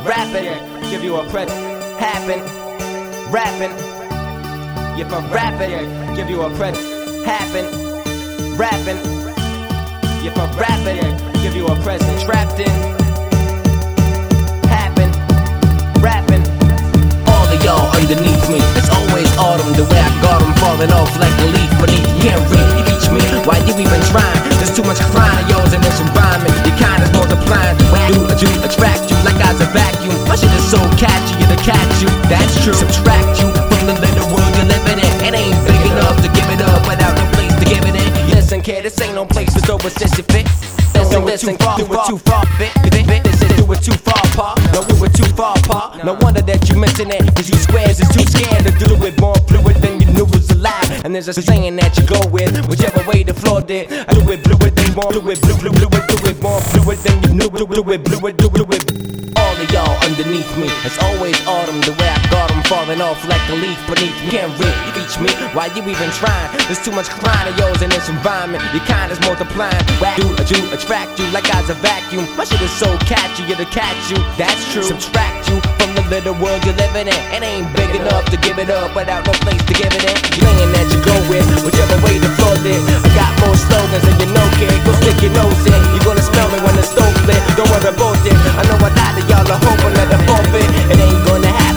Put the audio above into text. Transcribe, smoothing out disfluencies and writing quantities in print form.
rapping, give you a present. Happen, rapping. If I'm rapping, give you a present. Happen, rapping. If I'm rapping, give you a present. Trapped in, happen, rapping. All of y'all underneath me, it's always autumn. The way I got them falling off like a leaf beneath. You can't reach me, why you even trying? There's too much crying of yours in this environment. Your kind is multiplying. Do attract you like I's a vacuum. My shit is so catchy, it'll catch you. That's true. Subtract you from the little world you're living in. It ain't big enough to give it up without no place to give it in. Listen, kid, this ain't no place for sober since you fit. Listen, do it too far, fit. This is do it too far apart. No, we were too far apart. No wonder that you missing it, cause you squares is too scared to do it more fluid than you knew was alive. And there's a saying that you go with, whichever way the floor did. I do it fluid, then more fluid, do it more fluid than you knew. Do it. All of y'all underneath me, it's always autumn. The way I got them falling off like a leaf beneath me. Can't reach me, why you even trying? There's too much crying of yours in this environment. Your kind is multiplying. Do attract you like I's a vacuum. My shit is so catchy, it'll catch you. That's true. Subtract you from the little world you're living in. It ain't big enough to give it up without no place to give it in. Playing that you go with, whichever way the floor did. I got more slogans than you know, kid. Go stick your nose in. You're gonna smell me when the stove lit. Don't worry about it. I know a lot of y'all are hoping that the forfeit. It ain't gonna happen.